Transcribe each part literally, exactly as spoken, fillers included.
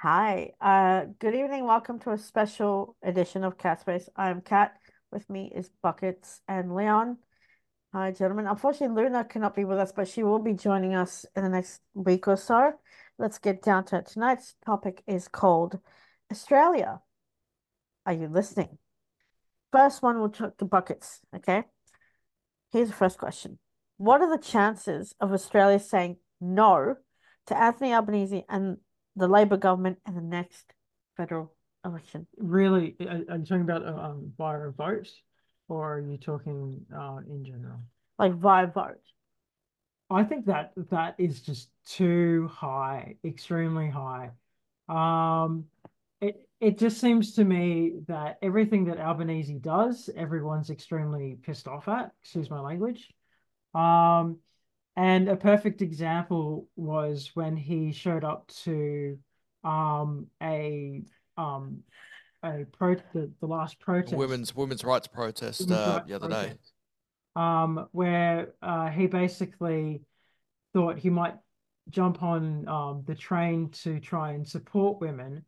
Hi, uh, good evening. Welcome to a special edition of Cat Space. I'm Kat. With me is Buckets and Leon. Hi, gentlemen. Unfortunately, Luna cannot be with us, but she will be joining us in the next week or so. Let's get down to it. Tonight's topic is called Australia. Are you listening? First one, we'll talk to Buckets. Okay. Here's the first question. What are the chances of Australia saying no to Anthony Albanese and the Labor government in the next federal election? Really, are, are you talking about uh, um via a vote, or are you talking uh in general? Like via vote. I think that that is just too high, extremely high. Um, it it just seems to me that everything that Albanese does, everyone's extremely pissed off at. Excuse my language. Um, and a perfect example was when he showed up to um a um a pro the, the last protest women's women's rights protest women's uh, rights the other day. protest, um, where uh, he basically thought he might jump on um, the train to try and support women.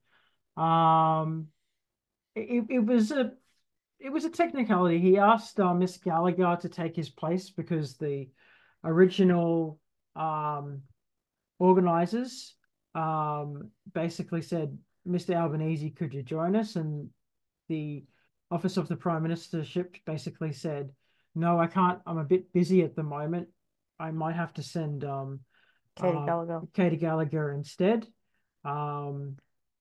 Um, it, it was a it was a technicality. He asked uh, Miss Gallagher to take his place because the original um, organizers um, basically said, mister Albanese, could you join us? And the Office of the Prime Ministership basically said, no, I can't. I'm a bit busy at the moment. I might have to send um, Katie uh, Gallagher. Katie Gallagher instead. Um,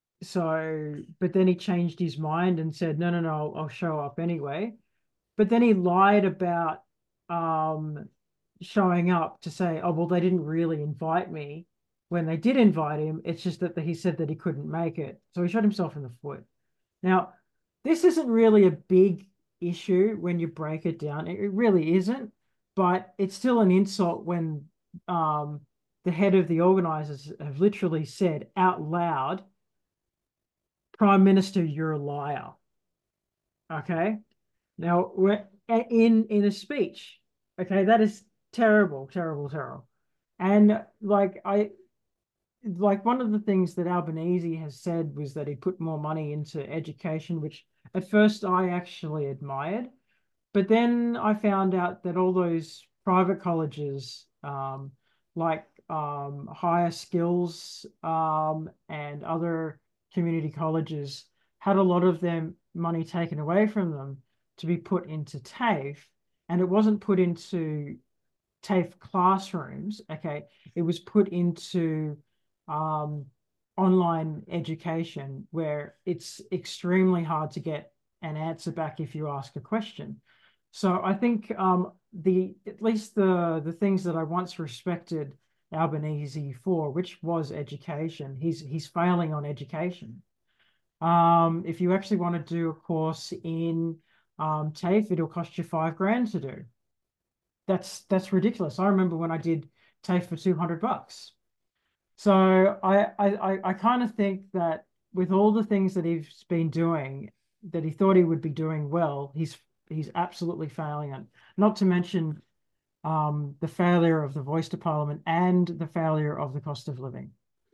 so, but then he changed his mind and said, no, no, no, I'll, I'll show up anyway. But then he lied about um, showing up to say, oh, well, they didn't really invite me. When they did invite him, it's just that he said that he couldn't make it. So he shot himself in the foot. Now, this isn't really a big issue when you break it down. It, it really isn't, but it's still an insult when um, the head of the organizers have literally said out loud, Prime Minister, you're a liar. Okay. Now, we're in in a speech. Okay, that is terrible, terrible, terrible. And like I like one of the things that Albanese has said was that he put more money into education, which at first I actually admired. But then I found out that all those private colleges, um, like um, higher skills um, and other community colleges, had a lot of their money taken away from them to be put into TAFE, and it wasn't put into TAFE classrooms. Okay, it was put into um, online education where it's extremely hard to get an answer back if you ask a question. So I think um, the at least the the things that I once respected Albanese for, which was education, he's he's failing on education. Um, if you actually want to do a course in um, TAFE, it'll cost you five grand to do. That's that's ridiculous. I remember when I did TAFE for two hundred bucks. So I I I kind of think that with all the things that he's been doing, that he thought he would be doing well, he's he's absolutely failing at. Not to mention um, the failure of the voice to Parliament and the failure of the cost of living.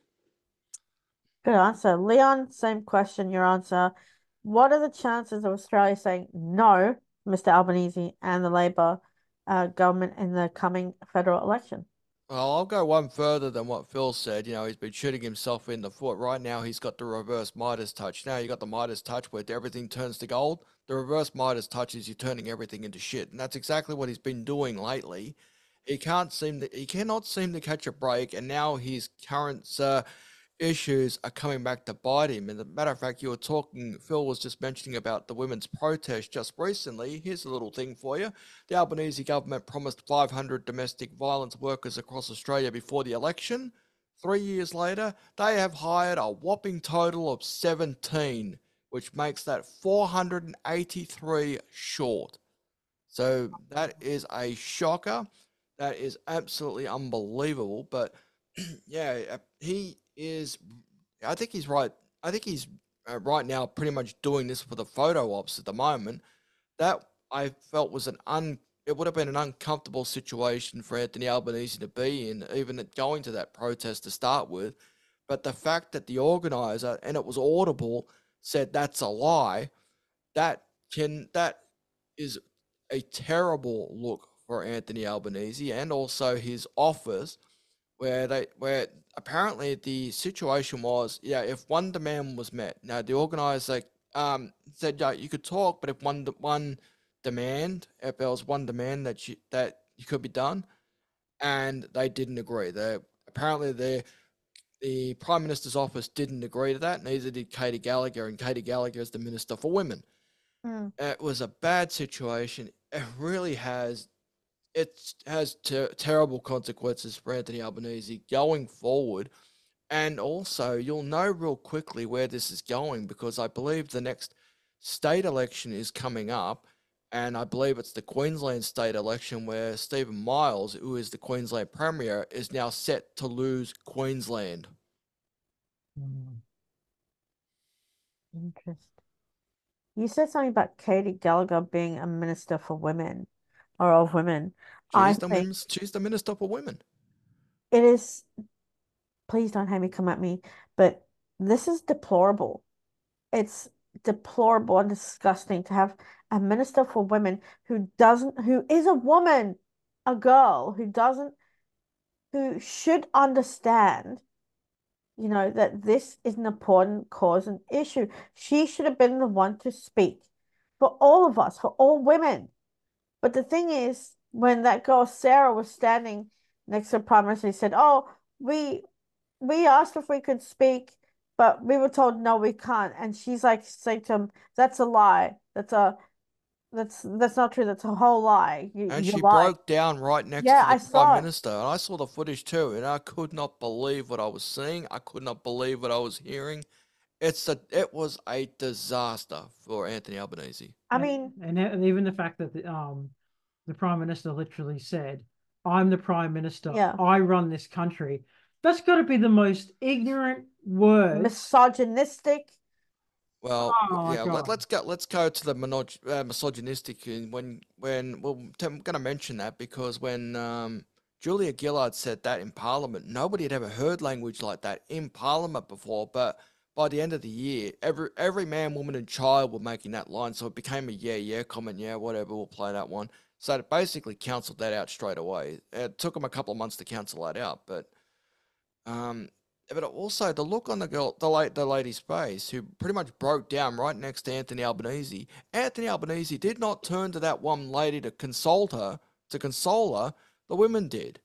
Good answer. Leon, same question, your answer. What are the chances of Australia saying no, Mister Albanese and the Labor uh, government in the coming federal election? Well, I'll go one further than what Phil said. You know, he's been shooting himself in the foot. Right now, he's got the reverse Midas touch. Now you got the Midas touch where everything turns to gold. The reverse Midas touch is you're turning everything into shit, and that's exactly what he's been doing lately. He can't seem to, he cannot seem to catch a break, and now his current uh, issues are coming back to bite him. And as a matter of fact, you were talking, Phil was just mentioning about the women's protest just recently. Here's a little thing for you. The Albanese government promised five hundred domestic violence workers across Australia before the election. Three years later, they have hired a whopping total of seventeen, which makes that four hundred eighty-three short. So that is a shocker. That is absolutely unbelievable. But yeah, uh, he is. I think he's right. I think he's uh, right now pretty much doing this for the photo ops at the moment. That I felt was an un. It would have been an uncomfortable situation for Anthony Albanese to be in, even at going to that protest to start with. But the fact that the organizer, and it was audible, said that's a lie, that can that is a terrible look for Anthony Albanese and also his office, where they where apparently the situation was, yeah, if one demand was met. Now the organizer um said, yeah, you could talk, but if one one demand, if there was one demand that you that you could be done, and they didn't agree. They apparently the the Prime Minister's office didn't agree to that. Neither did Katie Gallagher, and Katie Gallagher is the Minister for Women. Mm. It was a bad situation. It really has it has ter- terrible consequences for Anthony Albanese going forward. And also, you'll know real quickly where this is going, because I believe the next state election is coming up. And I believe it's the Queensland state election where Stephen Miles, who is the Queensland Premier, is now set to lose Queensland. Mm. Interesting. You said something about Katie Gallagher being a minister for women or of women. I She's the, think min- she's the Minister for Women. it is, please don't have me come at me, but this is deplorable. It's deplorable and disgusting to have a minister for women who doesn't, who is a woman, a girl who doesn't, who should understand, you know, that this is an important cause and issue. She should have been the one to speak for all of us, for all women. But the thing is, when that girl Sarah was standing next to the Prime Minister, he said, "Oh, we we asked if we could speak, but we were told no, we can't." And she's like saying to him, "That's a lie. That's a that's that's not true. That's a whole lie. You And you she lied." broke down right next Yeah, to the I Prime saw it. Minister. And I saw the footage too. And I could not believe what I was seeing. I could not believe what I was hearing. It's a, it was a disaster for Anthony Albanese. I And, mean, and and even the fact that the, um the Prime Minister literally said, "I'm the Prime Minister. yeah, I run this country." That's got to be the most ignorant words. misogynistic. Well, Oh my yeah. Let, God. let's go. Let's go to the monog- uh, misogynistic. And when when well, I'm going to mention that because when um, Julia Gillard said that in Parliament, nobody had ever heard language like that in Parliament before. But by the end of the year, every every man, woman, and child were making that line, so it became a yeah, yeah comment. Yeah, whatever. We'll play that one. So it basically cancelled that out straight away. It took them a couple of months to cancel that out, but um, but also the look on the girl, the late the lady's face, who pretty much broke down right next to Anthony Albanese. Anthony Albanese did not turn to that one lady to console her, to console her. The women did.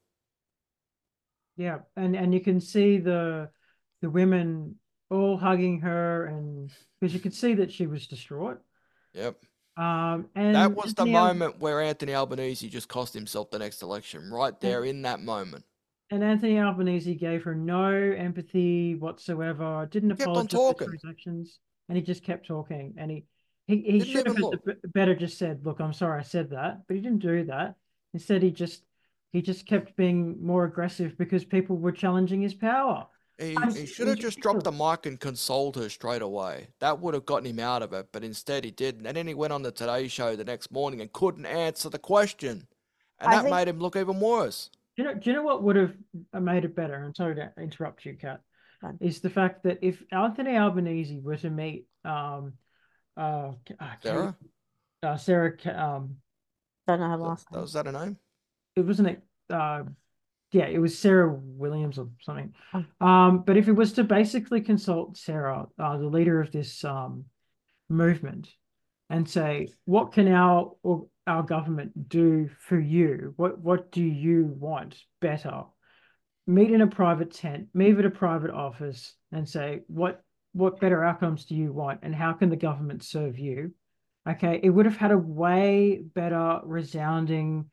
Yeah, and and you can see the the women all hugging her, and because you could see that she was distraught. Yep. Um, That and was the Anthony Al moment where Anthony Albanese just cost himself the next election, right and, there in that moment. and Anthony Albanese gave her no empathy whatsoever. Didn't He kept on apologize for talking, his actions, and he just kept talking. And he he he didn't should have even had the look. b- better just said, "Look, I'm sorry I said that," but he didn't do that. Instead, he just he just kept being more aggressive because people were challenging his power. He, And he It should have was just dropped the ridiculous. mic and consoled her straight away. That would have gotten him out of it, but instead he didn't. And then he went on the Today Show the next morning and couldn't answer the question. And I that think made him look even worse. Do you know, do you know what would have made it better? I'm sorry to interrupt you, Kat. Fine. Is the fact that if Anthony Albanese were to meet um uh, uh Kate Sarah? uh, Sarah um don't know her That, last that name. was that a name? it wasn't it uh yeah, it was Sarah Williams or something. Oh, Um, but if it was to basically consult Sarah, uh, the leader of this um movement, and say, what can our or our government do for you? What what do you want better? Meet in a private tent, meet at a private office, and say, what what better outcomes do you want, and how can the government serve you? Okay, it would have had a way better resounding,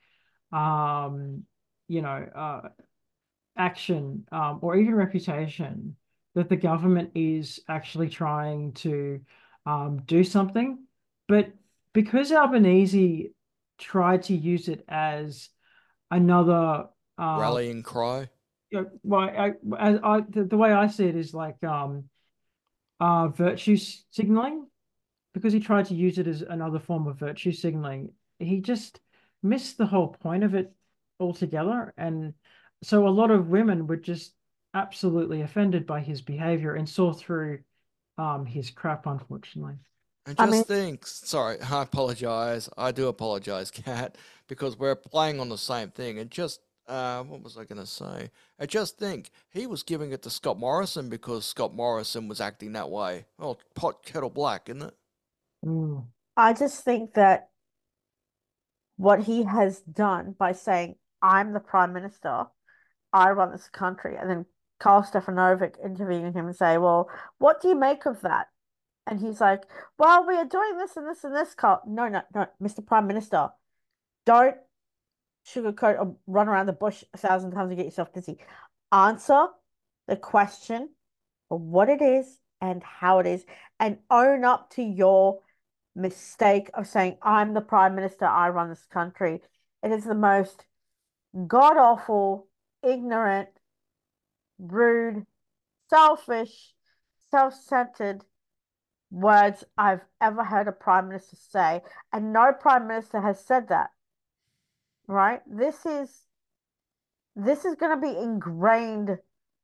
um, you know, uh, action, um, or even reputation that the government is actually trying to um, do something. But because Albanese tried to use it as another, uh, Rallying cry? you know, well, I, I, I the, the way I see it is like um, uh, virtue signaling, because he tried to use it as another form of virtue signaling. He just missed the whole point of it altogether. And so a lot of women were just absolutely offended by his behavior and saw through um his crap, unfortunately. And I mean, just think, sorry, I apologize. I do apologize, Kat, because we're playing on the same thing. And just, uh, what was I going to say? I just think he was giving it to Scott Morrison because Scott Morrison was acting that way. Well, pot kettle black, isn't it? Mm. I just think that what he has done by saying, I'm the prime minister, I run this country, and then Karl Stefanovic interviewing him and say, well, what do you make of that? And he's like, well, we are doing this and this and this, Karl. No, no, no, Mister Prime Minister, don't sugarcoat or run around the bush a thousand times and get yourself dizzy. Answer the question for what it is and how it is, and own up to your mistake of saying, I'm the prime minister, I run this country. It is the most god awful, ignorant, rude, selfish, self centered words I've ever heard a prime minister say. And no prime minister has said that, right? This is this is going to be ingrained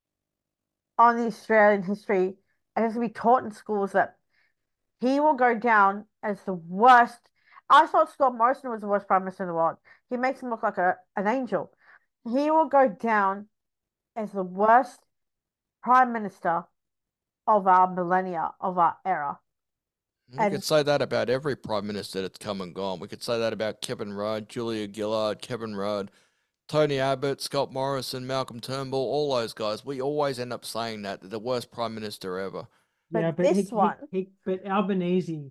on the Australian history and it's going to be taught in schools that he will go down as the worst. I thought Scott Morrison was the worst prime minister in the world. He makes him look like a, an angel. He will go down as the worst prime minister of our millennia, of our era. We And could say that about every prime minister that's come and gone. We could say that about Kevin Rudd, Julia Gillard, Kevin Rudd, Tony Abbott, Scott Morrison, Malcolm Turnbull, all those guys. We always end up saying that they're the worst prime minister ever. Yeah, but but he, this he, one, he but Albanese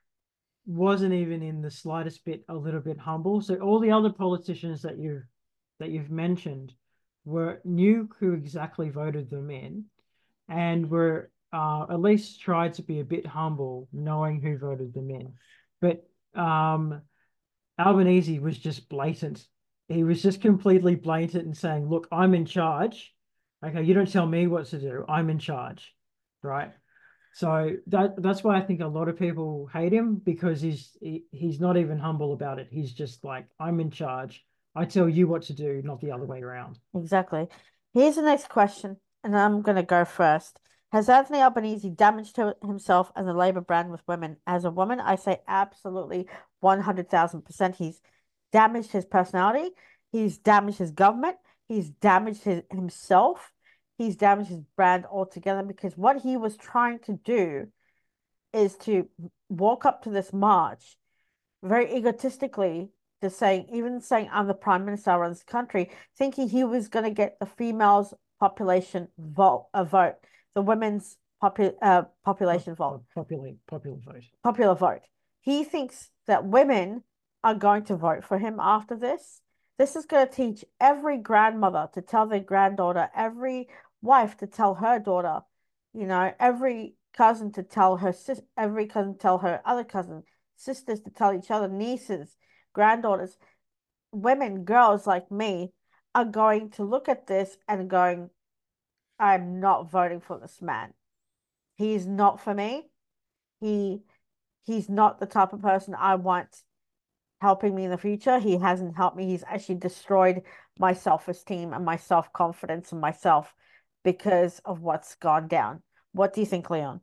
wasn't even in the slightest bit a little bit humble. So all the other politicians that you that you've mentioned were knew who exactly voted them in and were uh, at least tried to be a bit humble, knowing who voted them in. But um, Albanese was just blatant. He was just completely blatant and saying, "Look, I'm in charge. Okay, you don't tell me what to do. I'm in charge." Right? So that that's why I think a lot of people hate him because he's he, he's not even humble about it. He's just like, I'm in charge. I tell you what to do, not the other way around. exactly. Here's the next question, and I'm going to go first. Has Anthony Albanese damaged himself and the Labour brand with women? As a woman, I say absolutely one hundred thousand percent. He's damaged his personality. He's damaged his government. He's damaged his, himself. He's damaged his brand altogether because what he was trying to do is to walk up to this march very egotistically, to saying, even saying, I'm the prime minister, I run this country, thinking he was going to get the females' population vote, a vote, the women's popu uh, population vote, Popular, popular vote. popular vote. He thinks that women are going to vote for him after this. This is going to teach every grandmother to tell their granddaughter, every wife to tell her daughter, you know, every cousin to tell her sis, every cousin to tell her other cousin, sisters to tell each other, nieces, granddaughters, women, girls like me are going to look at this and going, I'm not voting for this man. He's not for me. He he's not the type of person I want helping me in the future. He hasn't helped me. He's actually destroyed my self-esteem and my self-confidence in myself because of what's gone down. What do you think, Leon?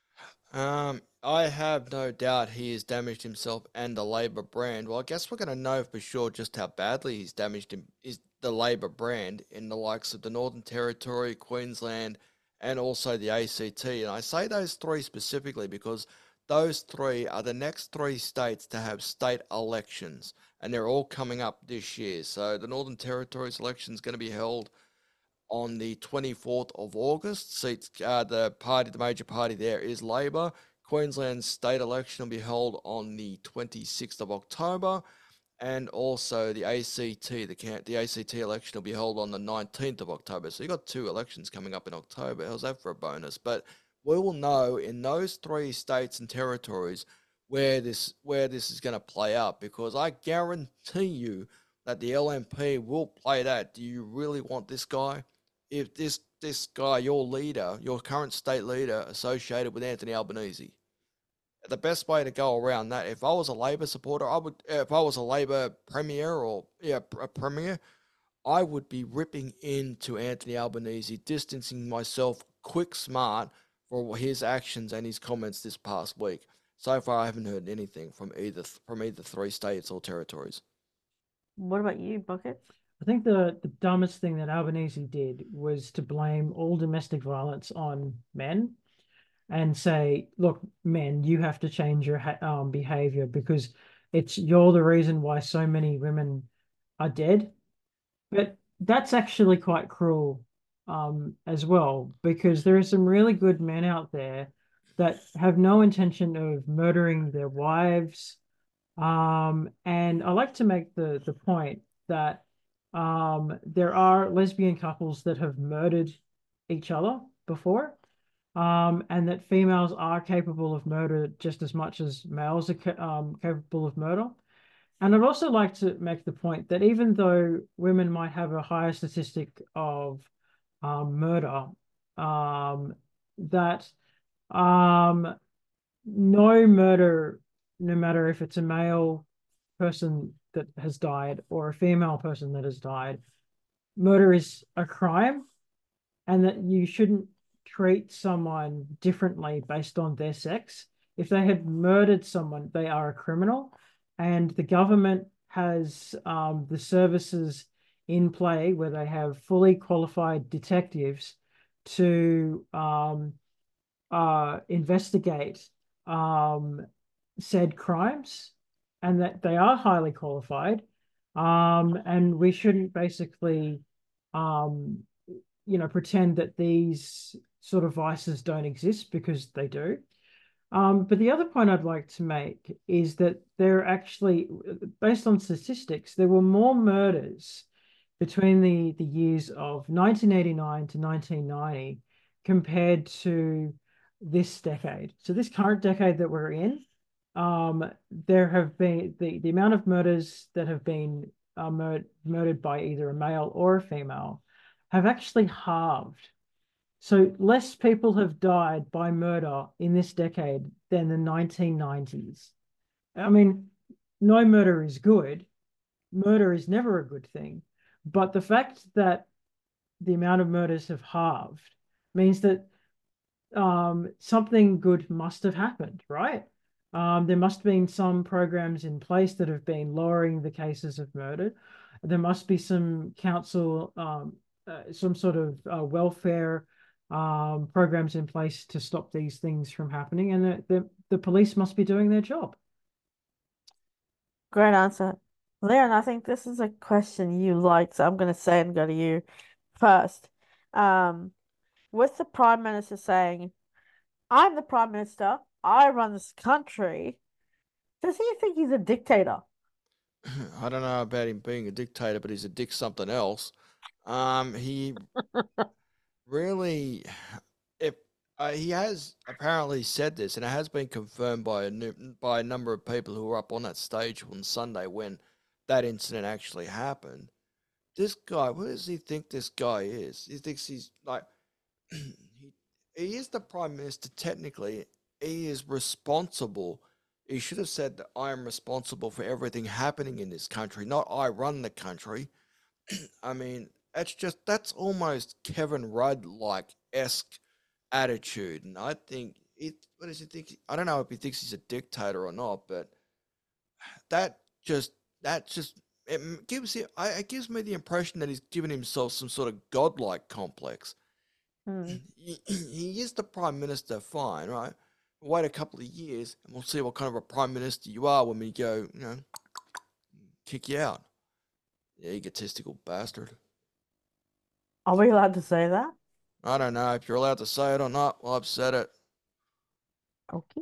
Um, I have no doubt he has damaged himself and the Labour brand. Well, I guess we're going to know for sure just how badly he's damaged him, is the Labour brand in the likes of the Northern Territory, Queensland, and also the A C T. And I say those three specifically because those three are the next three states to have state elections, and they're all coming up this year. So the Northern Territory's election is going to be held on the twenty-fourth of August. Seats, uh, the party, the major party there is Labor. Queensland's state election will be held on the twenty-sixth of October, and also the A C T, the the A C T election will be held on the nineteenth of October. So you got two elections coming up in October. How's that for a bonus? But we will know in those three states and territories where this where this is going to play out, because I guarantee you that the L N P will play that. Do you really want this guy? If this this guy, your leader, your current state leader, associated with Anthony Albanese, the best way to go around that, if I was a Labor supporter, I would, if I was a Labor premier or yeah, a premier, I would be ripping into Anthony Albanese, distancing myself quick smart for his actions and his comments this past week. So far, I haven't heard anything from either from either three states or territories. What about you, Bucket? I think the, the dumbest thing that Albanese did was to blame all domestic violence on men and say, look, men, you have to change your um, behavior because it's you're the reason why so many women are dead. But that's actually quite cruel um, as well, because there are some really good men out there that have no intention of murdering their wives. Um, and I like to make the, the point that um, there are lesbian couples that have murdered each other before, um, and that females are capable of murder just as much as males are ca um, capable of murder. And I'd also like to make the point that even though women might have a higher statistic of um, murder, um, that um, no murder, no matter if it's a male person that has died or a female person that has died, murder is a crime, and that you shouldn't treat someone differently based on their sex. If they had murdered someone, they are a criminal, and the government has um, the services in play where they have fully qualified detectives to um, uh, investigate um, said crimes, and that they are highly qualified. Um, and we shouldn't basically, um, you know, pretend that these sort of vices don't exist, because they do. Um, but the other point I'd like to make is that there are actually, based on statistics, there were more murders between the, the years of nineteen eighty-nine to nineteen ninety compared to this decade. So this current decade that we're in, um, there have been the, the amount of murders that have been uh, mur murdered by either a male or a female have actually halved. So less people have died by murder in this decade than the nineteen nineties. I mean, no murder is good. Murder is never a good thing. But the fact that the amount of murders have halved means that um, something good must have happened, right? Um, there must have been some programs in place that have been lowering the cases of murder. There must be some council, um, uh, some sort of uh, welfare um, programs in place to stop these things from happening, and the, the, the police must be doing their job. Great answer. Leon, I think this is a question you like, so I'm going to say and go to you first. Um, with the Prime Minister saying, I'm the Prime Minister, I run this country, does he think he's a dictator? I don't know about him being a dictator, but he's a dick something else. Um, he really, if uh, he has apparently said this, and it has been confirmed by a new, by a number of people who were up on that stage on Sunday when that incident actually happened. This guy, what does he think this guy is? He thinks he's like, he, he is the prime minister technically. He is responsible. He should have said that I am responsible for everything happening in this country, not I run the country. I mean, that's just that's almost Kevin Rudd like esque attitude, and I think it. What does he think? I don't know if he thinks he's a dictator or not, but that just that just it gives it. It gives me the impression that he's given himself some sort of godlike complex. Hmm. He, he is the prime minister, fine, right? Wait a couple of years, and we'll see what kind of a prime minister you are when we go, you know, kick you out. Yeah, egotistical bastard. Are we allowed to say that? I don't know if you're allowed to say it or not. Well, I've said it. Okay.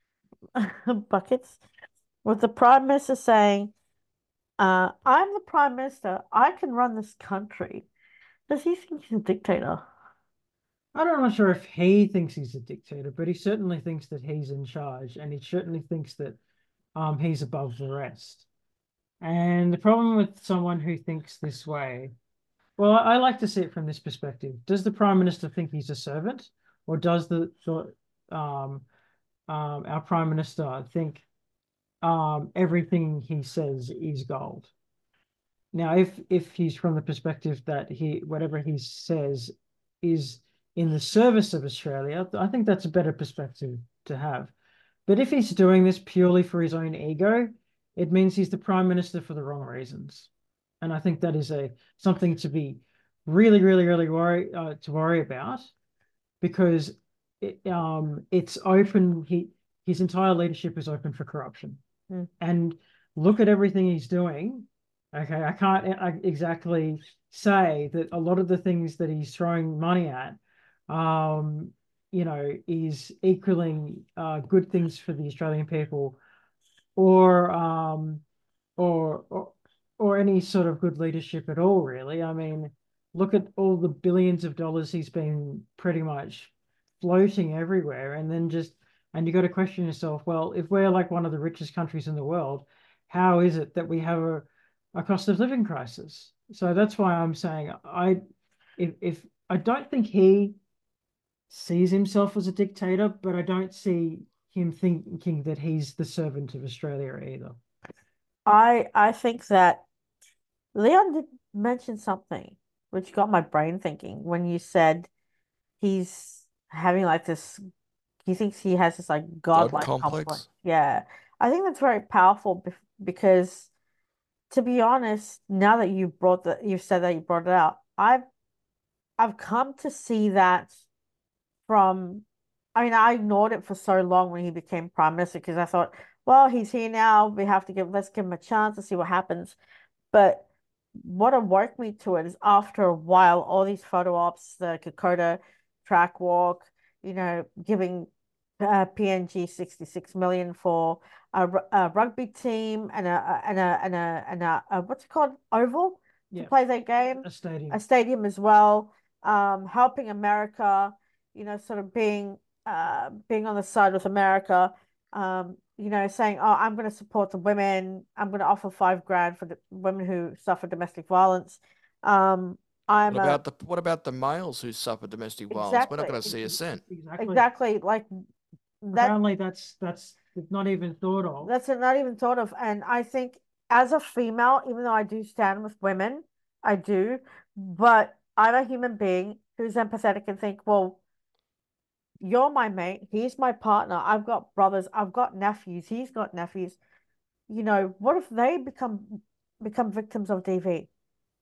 Buckets. With the Prime Minister saying, uh, I'm the Prime Minister, I can run this country, does he think he's a dictator? I'm not sure if he thinks he's a dictator, but he certainly thinks that he's in charge, and he certainly thinks that um, he's above the rest. And the problem with someone who thinks this way, well, I like to see it from this perspective. Does the Prime Minister think he's a servant, or does the, the um, um, our Prime Minister think um, everything he says is gold? Now, if if he's from the perspective that he whatever he says is in the service of Australia, I think that's a better perspective to have. But if he's doing this purely for his own ego, it means he's the prime minister for the wrong reasons. And I think that is a something to be really, really, really worry uh, to worry about, because it, um, it's open. He his entire leadership is open for corruption, Mm. and look at everything he's doing. Okay, I can't I exactly say that a lot of the things that he's throwing money at, um, you know, is equaling uh, good things for the Australian people, or um, or or or any sort of good leadership at all, really. I mean, look at all the billions of dollars he's been pretty much floating everywhere, and then just and you got to question yourself, well, if we're like one of the richest countries in the world, how is it that we have a, a cost of living crisis? So that's why I'm saying I if if I don't think he sees himself as a dictator, but I don't see him thinking that he's the servant of Australia either. I I think that Leon did mention something which got my brain thinking when you said he's having like this, he thinks he has this like God godlike complex. complex. Yeah. I think that's very powerful bef- because to be honest, now that you brought the you've said that you brought it out, I've I've come to see that from, I mean, I ignored it for so long when he became prime minister because I thought, well, he's here now. We have to give, let's give him a chance to see what happens. But what awoke me to it is after a while, all these photo ops, the Kokoda track walk, you know, giving uh, P N G sixty-six million for a, a rugby team and a and a and a and a, a what's it called, oval to Yeah, play their game, a stadium. a stadium as well, um, helping America, you know, sort of being uh being on the side with America, um, you know, saying, "Oh, I'm going to support the women. I'm going to offer five grand for the women who suffer domestic violence." Um, What I'm a about the what about the males who suffer domestic violence? We're not exactly, going to see a cent. Exactly. exactly like that. Apparently, that's that's not even thought of. That's not even thought of. And I think as a female, even though I do stand with women, I do, but I'm a human being who's empathetic and think, well, you're my mate. He's my partner. I've got brothers. I've got nephews. He's got nephews. You know, what if they become become victims of D V?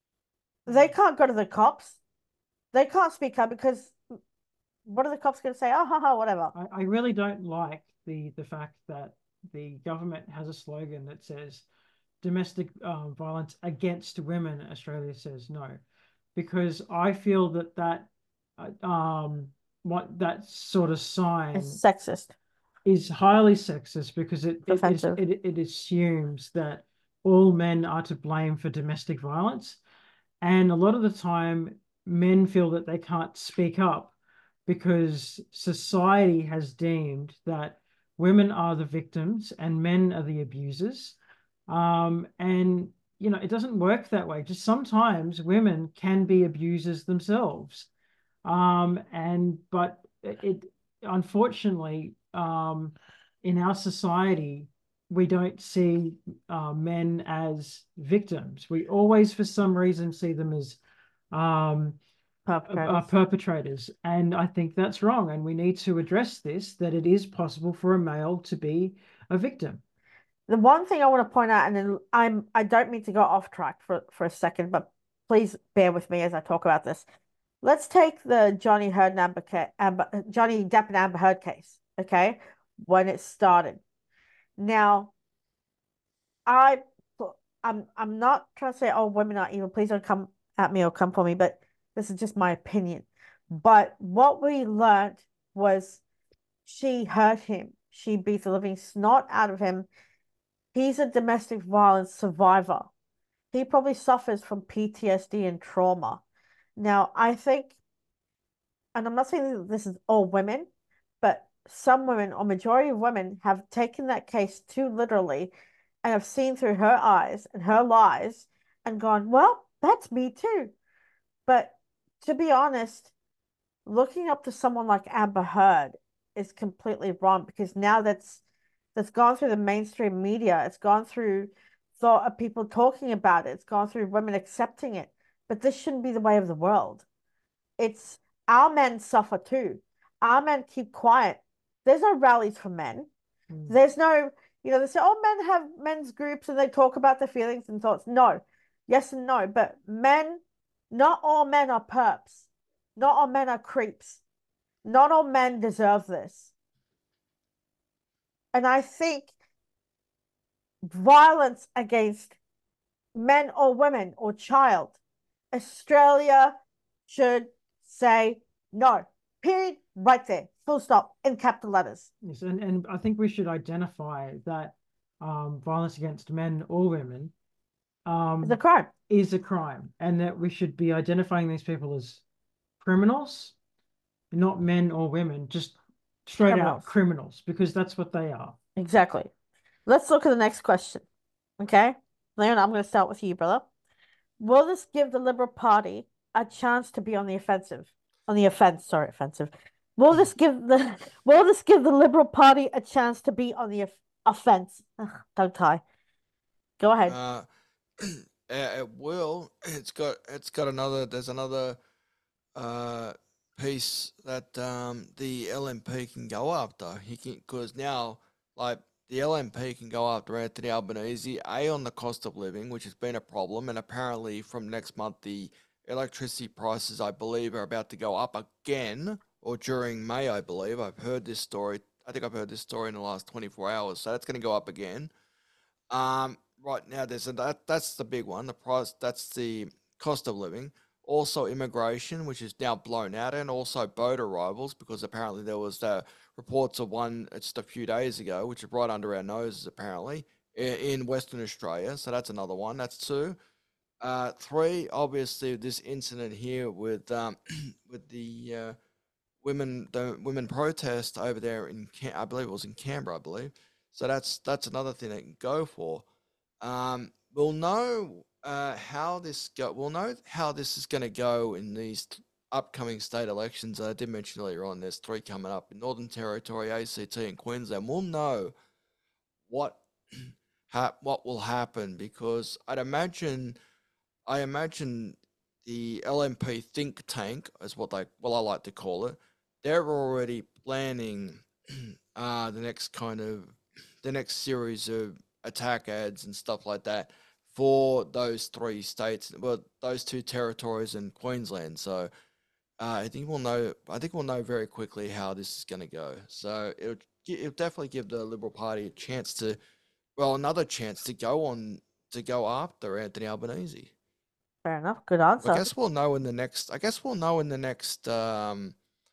They can't go to the cops. They can't speak up because what are the cops going to say? Oh, haha, whatever. I, I really don't like the the fact that the government has a slogan that says domestic um, violence against women. Australia says no, because I feel that that uh, um what that sort of sign It's sexist. is highly sexist, because it It's it, is, offensive. it it assumes that all men are to blame for domestic violence. And a lot of the time, men feel that they can't speak up because society has deemed that women are the victims and men are the abusers. Um, and, you know, it doesn't work that way. Just sometimes women can be abusers themselves. Um, and, but it, unfortunately, um, in our society, we don't see uh, men as victims. We always, for some reason, see them as um, Perpetrators. uh, perpetrators. And I think that's wrong. And we need to address this, that it is possible for a male to be a victim. The one thing I want to point out, and then I'm I don't mean to go off track for, for a second, but please bear with me as I talk about this. Let's take the Johnny Heard and Amber, Amber Johnny Depp and Amber Heard case, okay? When it started. Now, I I'm I'm not trying to say, oh, women are evil. Please don't come at me or come for me, but this is just my opinion. But what we learned was she hurt him. She beat the living snot out of him. He's a domestic violence survivor. He probably suffers from P T S D and trauma. Now, I think, and I'm not saying that this is all women, but some women or majority of women have taken that case too literally and have seen through her eyes and her lies and gone, well, that's me too. But to be honest, looking up to someone like Amber Heard is completely wrong because now that's that's gone through the mainstream media. It's gone through thought of people talking about it. It's gone through women accepting it. But this shouldn't be the way of the world. It's our men suffer too. Our men keep quiet. There's no rallies for men. Mm. There's no, you know, they say, oh, men have men's groups and they talk about their feelings and thoughts. No, yes and no. But men, not all men are perps. Not all men are creeps. Not all men deserve this. And I think violence against men or women or child, Australia should say no. Period. Right there. Full stop. In capital letters. Yes, and, and I think we should identify that um, violence against men or women um, It's a crime. is a crime, and that we should be identifying these people as criminals, not men or women, just straight Criminals. out criminals, because that's what they are. Exactly. Let's look at the next question. Okay? Leon, I'm going to start with you, brother. Will this give the Liberal Party a chance to be on the offensive? On the offense, sorry, offensive. Will this give the will this give the Liberal Party a chance to be on the off offense? Ugh, tongue tie. Go ahead. Uh, it will. It's got. It's got another. There's another uh, piece that um, the L N P can go after. He can, because now, like, the L N P can go after Anthony Albanese, A, on the cost of living, which has been a problem, and apparently from next month the electricity prices, I believe, are about to go up again, or during May, I believe. I've heard this story. I think I've heard this story in the last twenty-four hours, so that's going to go up again. Um, right now, there's a, that that's the big one. The price, that's the cost of living. Also, immigration, which is now blown out, and also boat arrivals, because apparently there was the reports of one just a few days ago, which is right under our noses, apparently, in, in Western Australia. So that's another one. That's two. Uh, three, obviously, this incident here with um, with the uh, women, the women protest over there in, Cam- I believe it was in Canberra, I believe. So that's that's another thing they can go for. Um, we'll know uh, how this go. We'll know how this is going to go in these t- upcoming state elections. I did mention earlier on. There's three coming up in Northern Territory, A C T, and Queensland. We'll know what ha- what will happen, because I'd imagine. I imagine the L N P think tank, is what they, well, I like to call it. They're already planning uh, the next kind of, the next series of attack ads and stuff like that for those three states, well, those two territories in Queensland. So uh, I think we'll know. I think we'll know very quickly how this is going to go. So it'll, it'll definitely give the Liberal Party a chance to, well, another chance to go on to go after Anthony Albanese. Fair enough. Good answer. I guess we'll know in the next. I guess we'll know in the next um,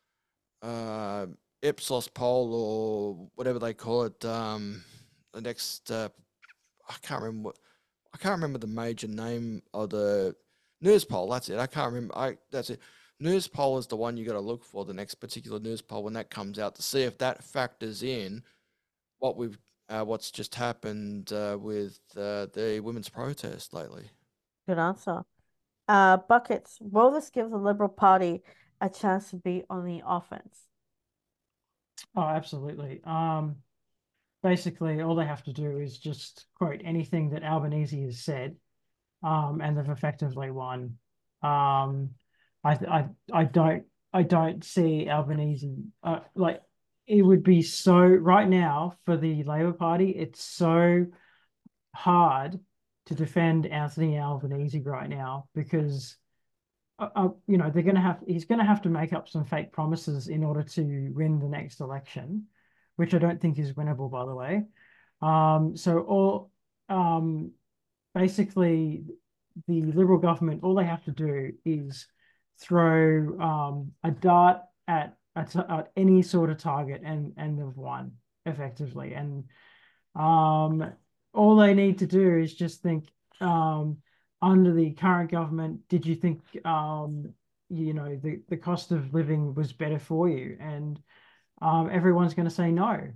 uh, Ipsos poll, or whatever they call it. Um, the next. Uh, I can't remember what. I can't remember the major name of the news poll. That's it. I can't remember. I that's it. News poll is the one you got to look for. The next particular news poll, when that comes out, to see if that factors in what we've uh, what's just happened uh, with uh, the women's protest lately. Good answer. Uh, Buckets, will this give the Liberal Party a chance to be on the offense? Oh, absolutely. Um, basically, all they have to do is just quote anything that Albanese has said, um, and they've effectively won. Um, I, I, I don't, I don't see Albanese uh, like it would be so right now for the Labor Party. It's so hard to defend Anthony Albanese right now, because uh, uh, you know they're going to have he's going to have to make up some fake promises in order to win the next election, which I don't think is winnable, by the way. Um, so all um, basically the Liberal government, all they have to do is throw um, a dart at, at at any sort of target, and and they've won effectively. And um, all they need to do is just think, um, under the current government, did you think, um, you know, the, the cost of living was better for you? And um, everyone's going to say no.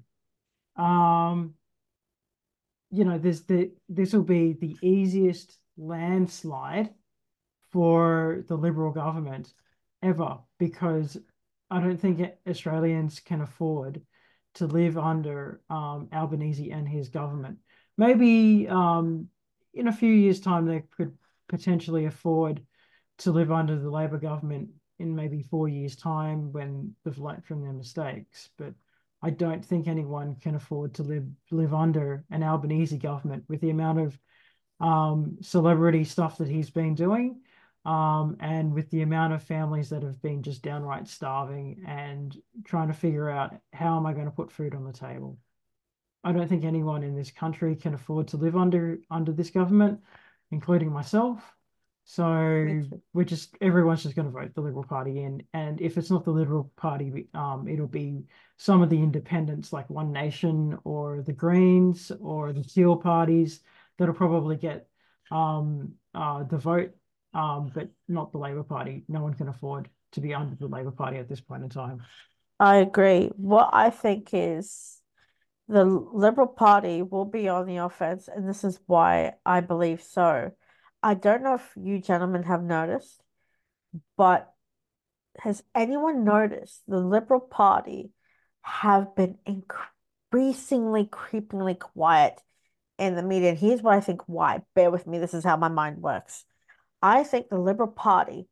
Um, you know, there's the this will be the easiest landslide for the Liberal government ever, because I don't think Australians can afford to live under um, Albanese and his government. Maybe um, in a few years' time they could potentially afford to live under the Labor government in maybe four years' time when they've learnt from their mistakes. But I don't think anyone can afford to live live under an Albanese government with the amount of um, celebrity stuff that he's been doing, um, and with the amount of families that have been just downright starving and trying to figure out how am I going to put food on the table. I don't think anyone in this country can afford to live under under this government, including myself. So we're just everyone's just going to vote the Liberal Party in, and if it's not the Liberal Party, um, it'll be some of the independents like One Nation or the Greens or the Teal parties that'll probably get um, uh, the vote, um, but not the Labor Party. No one can afford to be under the Labor Party at this point in time. I agree. What I think is the Liberal Party will be on the offense, and this is why I believe so. I don't know if you gentlemen have noticed, but has anyone noticed the Liberal Party have been increasingly, creepingly quiet in the media? And here's what I think why. Bear with me, this is how my mind works. I think the Liberal Party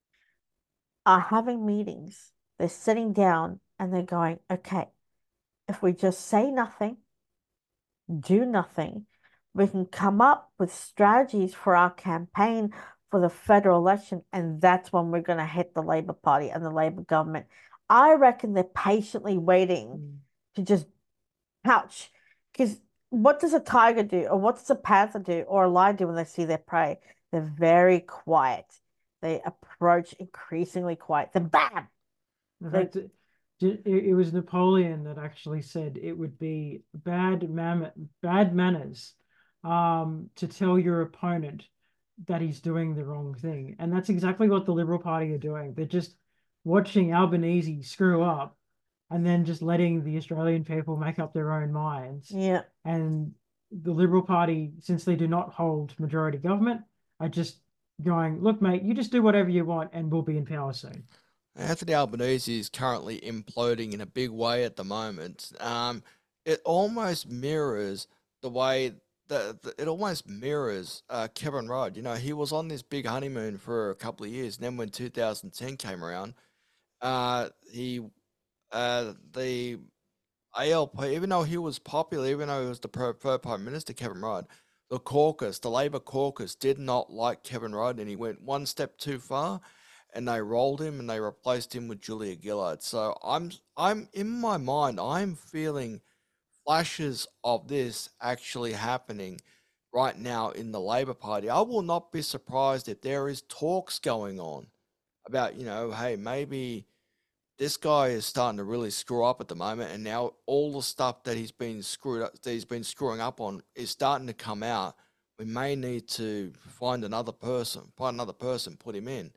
are having meetings, they're sitting down and they're going, okay, if we just say nothing, do nothing, we can come up with strategies for our campaign for the federal election, and that's when we're going to hit the Labor Party and the Labor government. I reckon they're patiently waiting mm. to just pouch. Because what does a tiger do, or what does a panther do, or a lion do when they see their prey? They're very quiet. They approach increasingly quiet. Then bam! In fact, it, it was Napoleon that actually said it would be bad man bad manners um, to tell your opponent that he's doing the wrong thing. And that's exactly what the Liberal Party are doing. They're just watching Albanese screw up and then just letting the Australian people make up their own minds. Yeah. And the Liberal Party, since they do not hold majority government, are just going, look, mate, you just do whatever you want and we'll be in power soon. Anthony Albanese is currently imploding in a big way at the moment. Um, it almost mirrors the way that it almost mirrors uh, Kevin Rudd. You know, he was on this big honeymoon for a couple of years, and then when two thousand ten came around, uh, he uh, the A L P, even though he was popular, even though he was the preferred Prime Minister, Kevin Rudd, the caucus, the Labor caucus, did not like Kevin Rudd, and he went one step too far. And they rolled him and they replaced him with Julia Gillard. So I'm, I'm in my mind, I'm feeling flashes of this actually happening right now in the Labor Party. I will not be surprised if there is talks going on about, you know, hey, maybe this guy is starting to really screw up at the moment, and now all the stuff that he's been screwed up, that he's been screwing up on, is starting to come out. We may need to find another person, find another person, put him in.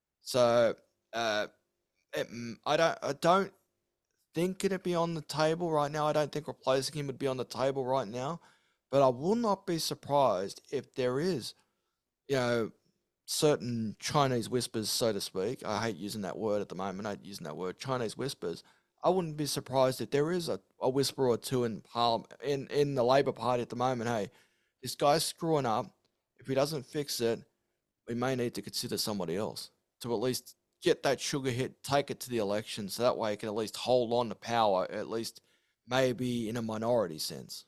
So uh, it, I don't I don't think it'd be on the table right now. I don't think replacing him would be on the table right now. But I will not be surprised if there is, you know, certain Chinese whispers, so to speak. I hate using that word at the moment. I hate using that word, Chinese whispers. I wouldn't be surprised if there is a, a whisper or two in Parliament, in, in the Labor Party at the moment. Hey, this guy's screwing up. If he doesn't fix it, we may need to consider somebody else to at least get that sugar hit, take it to the election, so that way it can at least hold on to power, at least maybe in a minority sense.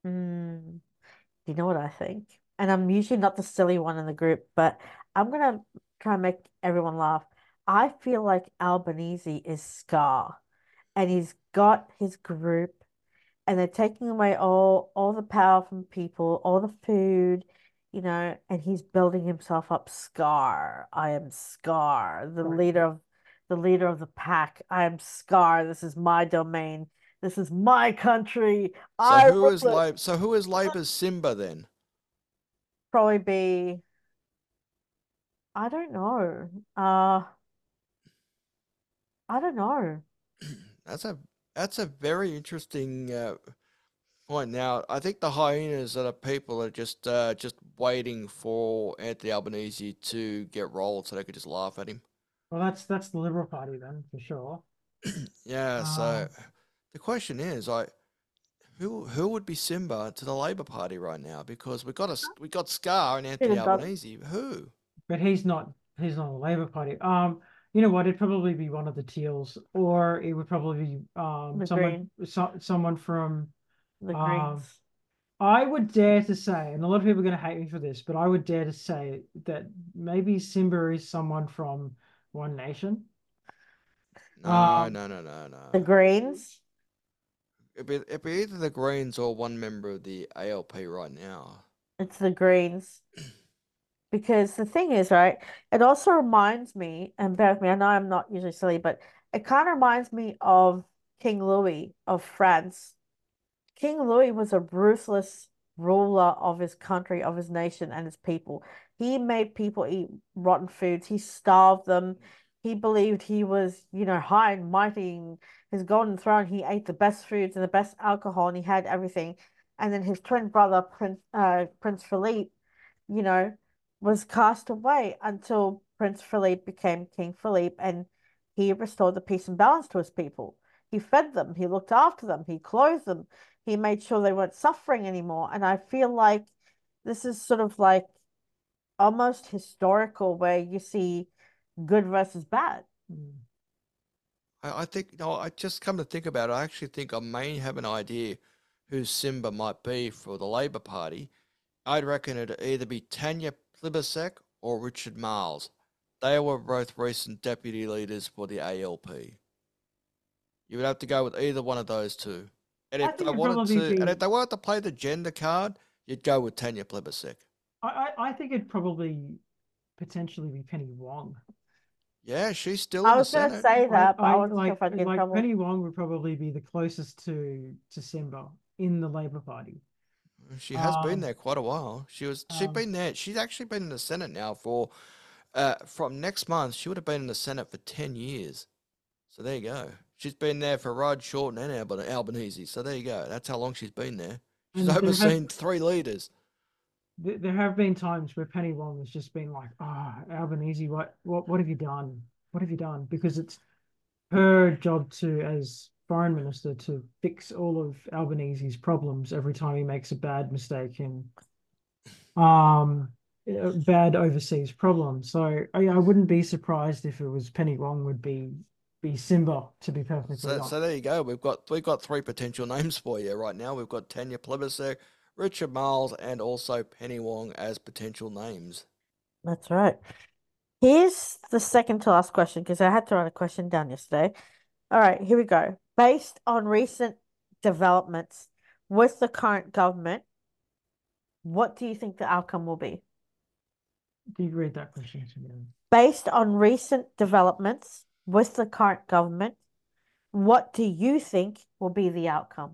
Mm. You know what I think? And I'm usually not the silly one in the group, but I'm going to try and make everyone laugh. I feel like Albanese is Scar, and he's got his group, and they're taking away all all the power from people, all the food, you know, and he's building himself up. Scar, I am Scar, the leader of the leader of the pack. I am Scar. This is my domain. This is my country. So I who is Labor? So who is Labor's Simba then? Probably be. I don't know. Uh, I don't know. That's a that's a very interesting uh, point. Now, I think the hyenas are the people that are just uh, just waiting for Anthony Albanese to get rolled so they could just laugh at him. Well, that's that's the Liberal Party then, for sure. Yeah. So Um, the question is, I Who who would be Simba to the Labor Party right now? Because we got a we got Scar and Anthony Peter Dutton. Albanese. Who? But he's not he's not a Labour Party. Um, you know what? It'd probably be one of the Teals, or it would probably be um The someone Green. so, someone from The um. Greens. I would dare to say, and a lot of people are going to hate me for this, but I would dare to say that maybe Simba is someone from One Nation. No, Um, no, no, no, The no. Greens. It'd be, it'd be either the Greens or one member of the A L P right now. It's the Greens. Because the thing is, right, it also reminds me, and bear with me, I know I'm not usually silly, but it kind of reminds me of King Louis of France. King Louis was a ruthless ruler of his country, of his nation, and his people. He made people eat rotten foods. He starved them. He believed he was, you know, high and mighty in his golden throne. He ate the best foods and the best alcohol, and he had everything. And then his twin brother, Prince uh, Prince Philippe, you know, was cast away until Prince Philippe became King Philippe, and he restored the peace and balance to his people. He fed them, he looked after them, he clothed them, he made sure they weren't suffering anymore. And I feel like this is sort of like almost historical, where you see good versus bad. I, I think, you know, I just come to think about it, I actually think I may have an idea who Simba might be for the Labor Party. I'd reckon it'd either be Tanya Plibersek or Richard Marles. They were both recent deputy leaders for the A L P. You would have to go with either one of those two. And I if think they it'd wanted probably to, be. and if they wanted to play the gender card, you'd go with Tanya Plibersek. I, I I think it'd probably potentially be Penny Wong. Yeah, she's still I in the was gonna Senate. say I, that, but I I wasn't sure like if I'd get in like trouble. Penny Wong would probably be the closest to to Simba in the Labour Party. She has been Um, there quite a while. She was she's um, been there. She's actually been in the Senate now for uh from next month. She would have been in the Senate for ten years. So there you go. She's been there for Rod Shorten and Alban Albanese. So there you go. That's how long she's been there. She's and there have overseen three leaders. th- there have been times where Penny Wong has just been like, "Oh, Albanese, what what what have you done? What have you done?" Because it's her job to, as foreign minister, to fix all of Albanese's problems every time he makes a bad mistake in um a bad overseas problem. So I, I wouldn't be surprised if it was Penny Wong would be be Simba, to be perfectly So honest. so there you go. We've got we've got three potential names for you right now. We've got Tanya Plibersek, Richard Miles, and also Penny Wong as potential names. That's right. Here's the second to last question, because I had to write a question down yesterday. All right, here we go. Based on recent developments with the current government, what do you think the outcome will be? Do you read that question to me? Based on recent developments with the current government, what do you think will be the outcome?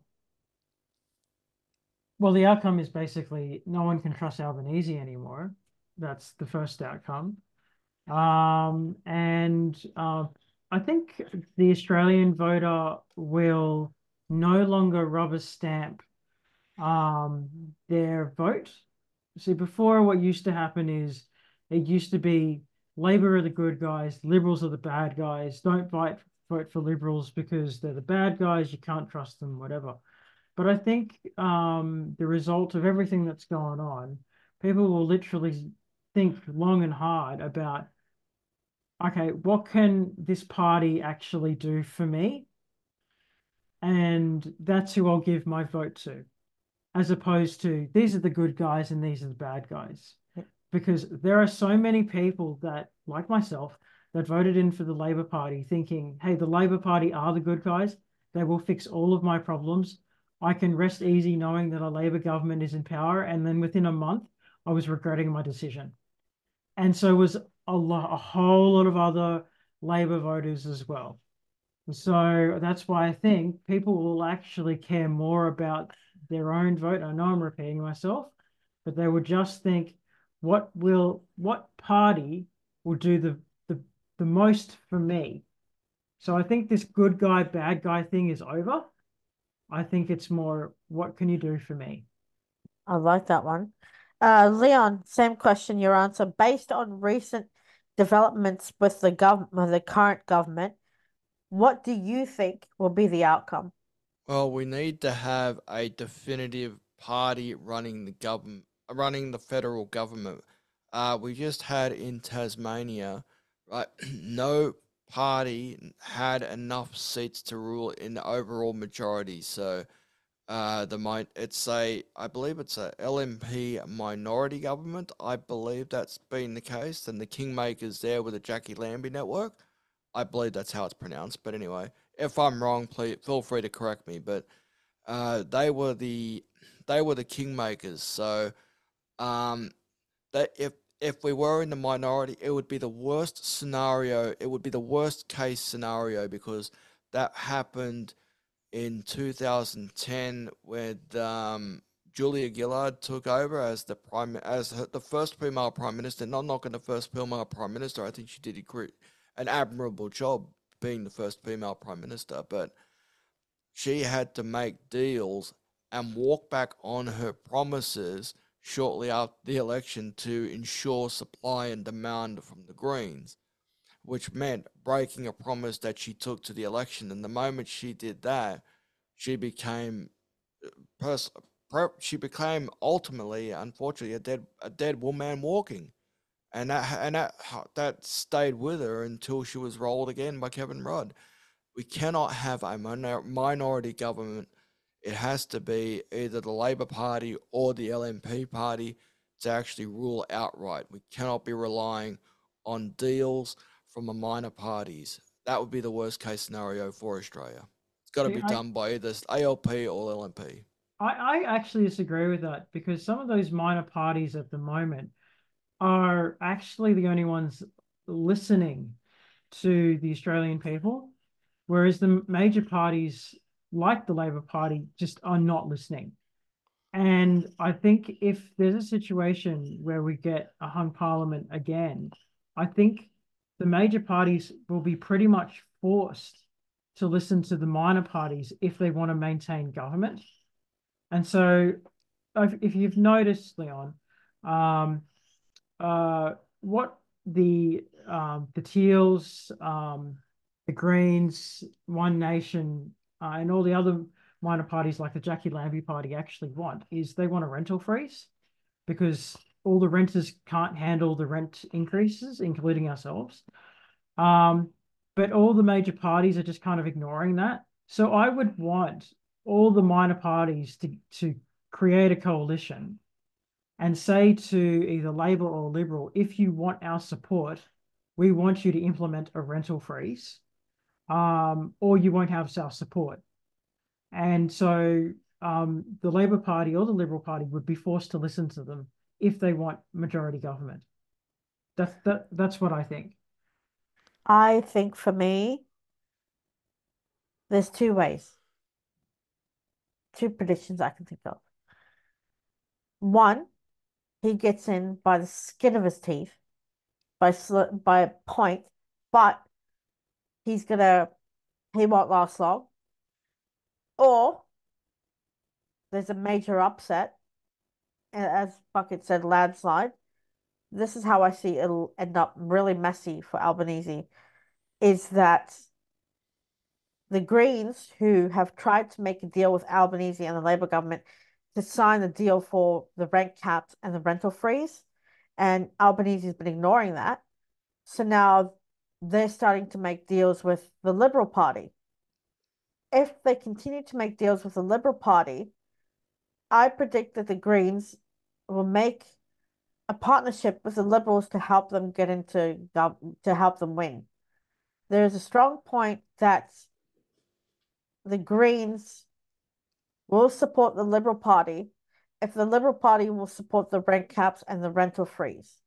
Well, the outcome is basically no one can trust Albanese anymore. That's the first outcome. Um, and uh, I think the Australian voter will no longer rubber stamp um, their vote. See, before what used to happen is it used to be Labor are the good guys, Liberals are the bad guys. Don't vote vote for Liberals because they're the bad guys. You can't trust them, whatever. But I think um, the result of everything that's going on, people will literally think long and hard about, okay, what can this party actually do for me? And that's who I'll give my vote to, as opposed to these are the good guys and these are the bad guys. Because there are so many people that, like myself, that voted in for the Labor Party thinking, hey, the Labor Party are the good guys. They will fix all of my problems. I can rest easy knowing that a Labor government is in power. And then within a month, I was regretting my decision. And so was a lot, a whole lot of other Labor voters as well. So that's why I think people will actually care more about their own vote. I know I'm repeating myself, but they will just think, what will what party will do the the, the most for me? So I think this good guy, bad guy thing is over. I think it's more, what can you do for me? I like that one. Uh, Leon, same question, your answer. Based on recent developments with the government, the current government, what do you think will be the outcome? Well, we need to have a definitive party running the government, running the federal government. Uh, we just had in Tasmania, right? No party had enough seats to rule in the overall majority. So, uh, the mi- it's a, I believe it's a L M P minority government. I believe that's been the case. And the Kingmakers there with the Jackie Lambie network. I believe that's how it's pronounced. But anyway, if I'm wrong, please feel free to correct me. But uh, they were the they were the kingmakers. So um, that if if we were in the minority, it would be the worst scenario. It would be the worst case scenario because that happened in two thousand ten when um, Julia Gillard took over as the prime as her, the first female prime minister. Not knocking the first female prime minister. I think she did a great, an admirable job being the first female prime minister, but she had to make deals and walk back on her promises shortly after the election to ensure supply and demand from the Greens, which meant breaking a promise that she took to the election. And the moment she did that, she became pers- she became ultimately, unfortunately, a dead a dead woman walking, and that and that that stayed with her until she was rolled again by Kevin Rudd. We cannot have a minor- minority government. It has to be either the Labor Party or the L M P Party to actually rule outright. We cannot be relying on deals from the minor parties. That would be the worst case scenario for Australia. It's got to See, be I, done by either A L P or L M P. I, I actually disagree with that because some of those minor parties at the moment are actually the only ones listening to the Australian people, whereas the major parties, like the Labor Party, just are not listening. And I think if there's a situation where we get a hung parliament again, I think the major parties will be pretty much forced to listen to the minor parties if they want to maintain government. And so, if, if you've noticed, Leon, um, uh, what the um, the Teals, um, the Greens, One Nation, uh, and all the other minor parties like the Jackie Lambie Party actually want is they want a rental freeze because all the renters can't handle the rent increases, including ourselves. Um, but all the major parties are just kind of ignoring that. So I would want all the minor parties to to create a coalition and say to either Labor or Liberal, if you want our support, we want you to implement a rental freeze, um, or you won't have our support. And so um, the Labor Party or the Liberal Party would be forced to listen to them if they want majority government. That's that, that's what I think. I think for me, there's two ways, two predictions I can think of. One, he gets in by the skin of his teeth, by sl- by a point, but he's gonna he won't last long. Or there's a major upset, and as Bucket said, landslide. This is how I see it'll end up really messy for Albanese. Is that the Greens, who have tried to make a deal with Albanese and the Labour government to sign the deal for the rent caps and the rental freeze, and Albanese has been ignoring that. So now they're starting to make deals with the Liberal Party. If they continue to make deals with the Liberal Party, I predict that the Greens will make a partnership with the Liberals to help them get into to help them win. There is a strong point that the Greens will support the Liberal Party if the Liberal Party will support the rent caps and the rental freeze.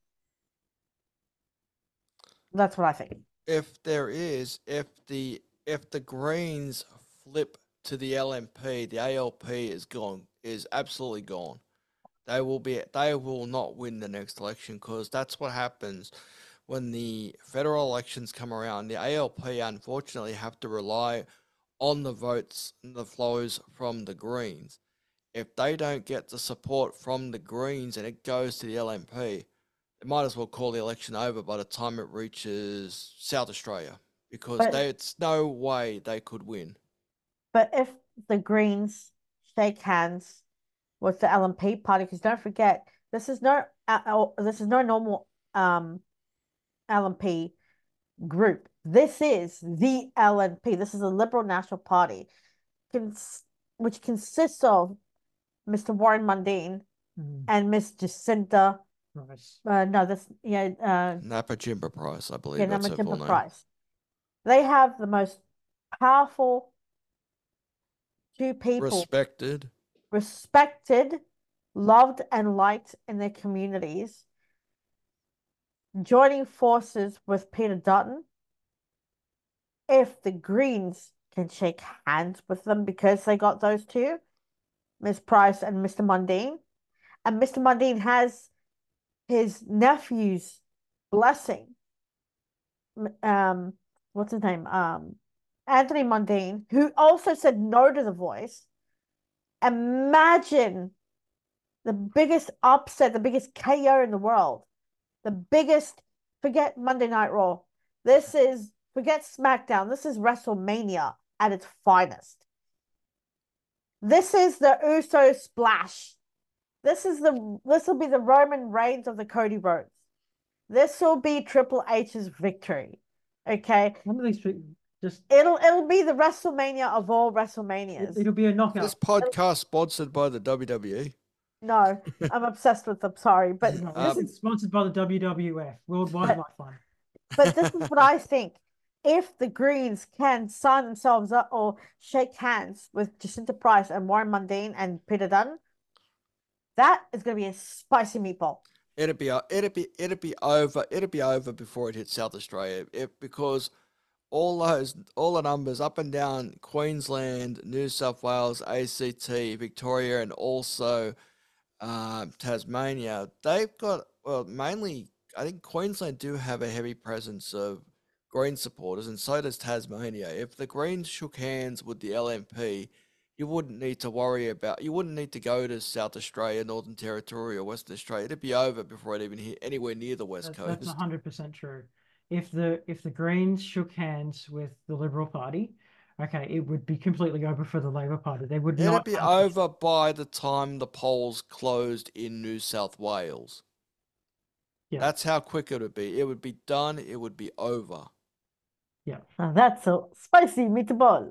That's what I think. If there is, if the if the Greens flip to the L M P, the A L P is gone, is absolutely gone. They will be they will not win the next election because that's what happens when the federal elections come around. The A L P unfortunately have to rely on the votes and the flows from the Greens. If they don't get the support from the Greens and it goes to the L M P, they might as well call the election over by the time it reaches South Australia because But they, it's no way they could win. But if the Greens shake hands with the L N P party, because don't forget, this is no uh, this is no normal um L N P group. This is the L N P. This is a Liberal National Party, cons which consists of Mister Warren Mundine Mm. and Miss Jacinta. Price. Uh, no, this yeah, uh, Napajimba Price, I believe yeah, that's her full Namajimpa name. Price. They have the most powerful two people, Respected. respected, loved, and liked in their communities, joining forces with Peter Dutton. If the Greens can shake hands with them because they got those two, Miss Price and Mister Mundine, and Mister Mundine has his nephew's blessing. Um, what's his name? Um, Anthony Mundine, who also said no to the Voice. Imagine the biggest upset, the biggest K O in the world, the biggest. Forget Monday Night Raw. This is forget SmackDown. This is WrestleMania at its finest. This is the Uso splash. This is the this will be the Roman Reigns of the Cody Rhodes. This will be Triple H's victory. Okay. Some of these people just It'll it'll be the WrestleMania of all WrestleManias. it, it'll be a knockout. This podcast sponsored by the W W E. No, I'm obsessed with them. Sorry, but No, this Um, it's sponsored by the W W F, World Wildlife Fund. but this is what I think. If the Greens can sign themselves up or shake hands with Jacinta Price and Warren Mundine and Peter Dunn, that is going to be a spicy meatball. It'd be it'd be it'd be over it'd be over before it hits South Australia. It, because all those all the numbers up and down Queensland, New South Wales, A C T, Victoria, and also um, Tasmania, they've got well mainly I think Queensland do have a heavy presence of Green supporters, and so does Tasmania. If the Greens shook hands with the L N P, you wouldn't need to worry about. You wouldn't need to go to South Australia, Northern Territory, or Western Australia. It'd be over before it even hit anywhere near the West That's, Coast. that's one hundred percent true. If the if the Greens shook hands with the Liberal Party, okay, it would be completely over for the Labor Party. They would It'd not be have over by the time the polls closed in New South Wales. Yeah. That's how quick it would be. It would be done. It would be over. Yeah. Now that's a spicy meatball.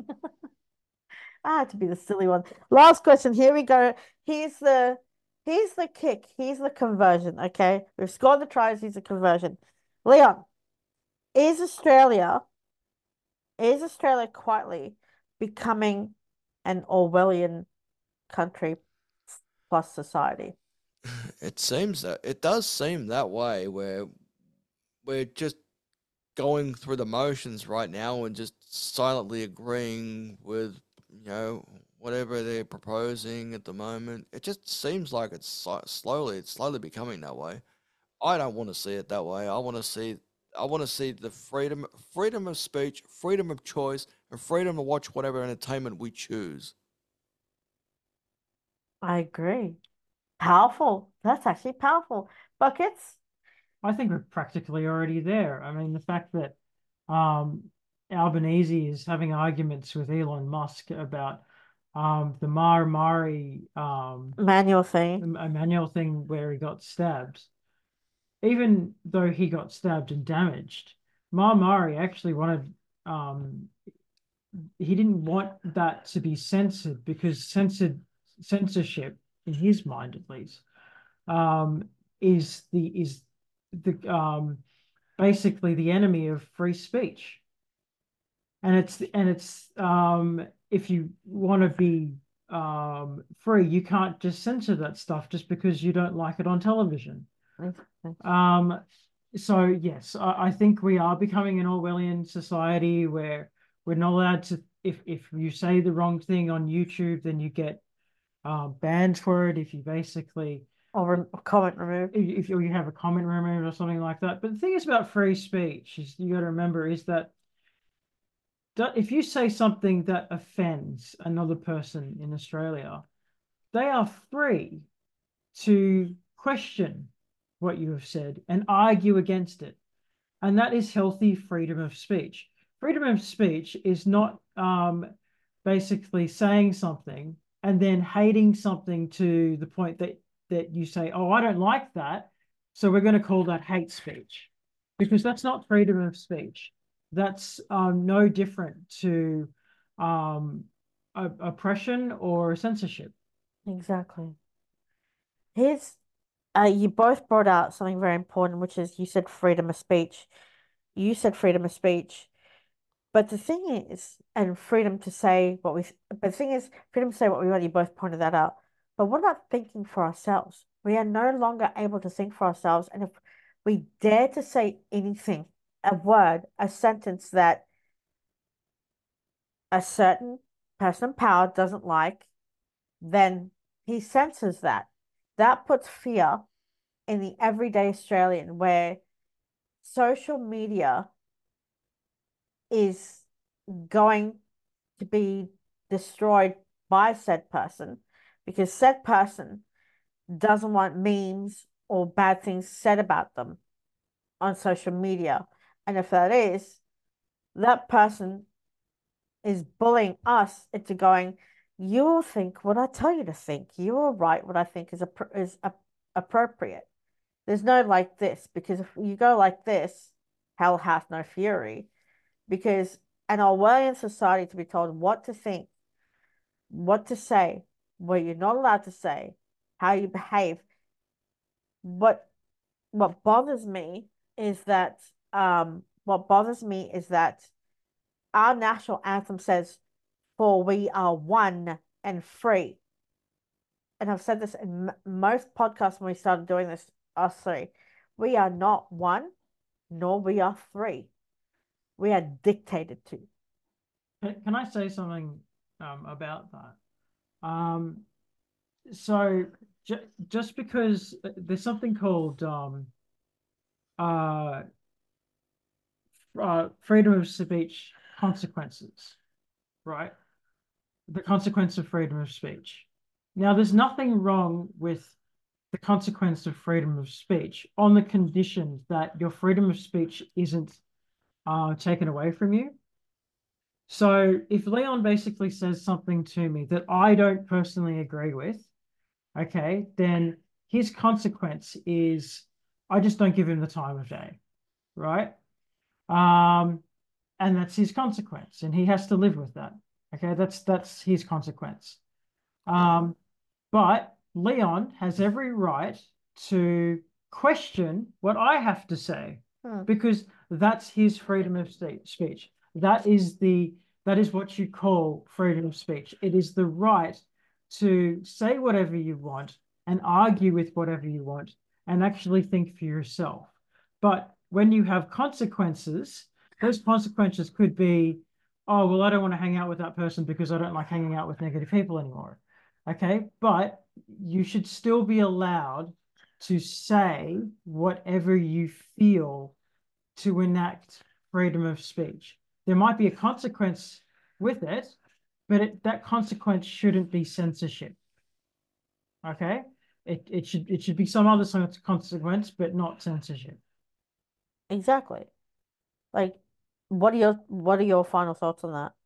I had to be the silly one. Last question. Here we go. Here's the here's the kick. Here's the conversion. Okay. We've scored the tries. Here's the conversion. Leon, is Australia is Australia quietly becoming an Orwellian country plus society? It seems that it does seem that way, where we're just going through the motions right now and just silently agreeing with, you know, whatever they're proposing at the moment. It just seems like it's so- slowly, it's slowly becoming that way. I don't want to see it that way. I want to see, I want to see the freedom, freedom of speech, freedom of choice, and freedom to watch whatever entertainment we choose. I agree. Powerful. That's actually powerful. Buckets? I think we're practically already there. I mean, the fact that um, Albanese is having arguments with Elon Musk about um, the Mara Mari um, Manual thing. Emmanuel thing where he got stabbed. Even though he got stabbed and damaged, Mara Mari actually wanted um, he didn't want that to be censored because censored censorship, in his mind at least, um, is the is the um, basically the enemy of free speech. And it's and it's um, if you want to be um, free, you can't just censor that stuff just because you don't like it on television. Um, so yes, I, I think we are becoming an Orwellian society where we're not allowed to. If if you say the wrong thing on YouTube, then you get uh, banned for it. If you basically Or comment removed. if, if you have a comment removed or something like that. But the thing is about free speech is you got to remember is that if you say something that offends another person in Australia, they are free to question what you have said and argue against it. And that is healthy freedom of speech. Freedom of speech is not um, basically saying something and then hating something to the point that that you say, oh, I don't like that, so we're going to call that hate speech, because that's not freedom of speech. That's um, no different to um, oppression or censorship. Exactly. Here's, uh, you both brought out something very important, which is you said freedom of speech. You said freedom of speech. But the thing is, and freedom to say what we, but the thing is, freedom to say what we want, you both pointed that out. But what about thinking for ourselves? We are no longer able to think for ourselves. And if we dare to say anything, a word, a sentence that a certain person in power doesn't like, then he censors that. That puts fear in the everyday Australian, where social media is going to be destroyed by said person, because said person doesn't want memes or bad things said about them on social media. And if that is, that person is bullying us into going, you'll think what I tell you to think. You will write what I think is, is appropriate. There's no like this, because if you go like this, hell hath no fury. Because an Orwellian society, to be told what to think, what to say, what you're not allowed to say, how you behave. What what bothers me is that um what bothers me is that our national anthem says, "For we are one and free." And I've said this in most podcasts when we started doing this, us three. We are not one, nor we are three. We are dictated to. Can I say something um, about that? Um, so ju just because there's something called um, uh, uh, freedom of speech consequences, right? The consequence of freedom of speech. Now, there's nothing wrong with the consequence of freedom of speech on the condition that your freedom of speech isn't uh, taken away from you. So if Leon basically says something to me that I don't personally agree with, okay, then his consequence is I just don't give him the time of day, right? Um, and that's his consequence, and he has to live with that. Okay, that's that's his consequence. Um, but Leon has every right to question what I have to say, Hmm. because that's his freedom of speech. That is the that is what you call freedom of speech. It is the right to say whatever you want and argue with whatever you want and actually think for yourself. But when you have consequences, those consequences could be, oh, well, I don't want to hang out with that person because I don't like hanging out with negative people anymore. Okay, but you should still be allowed to say whatever you feel to enact freedom of speech. There might be a consequence with it, but it, that consequence shouldn't be censorship. Okay, it, it should it should be some other sort of consequence, but not censorship. Exactly. Like, what are your what are your final thoughts on that?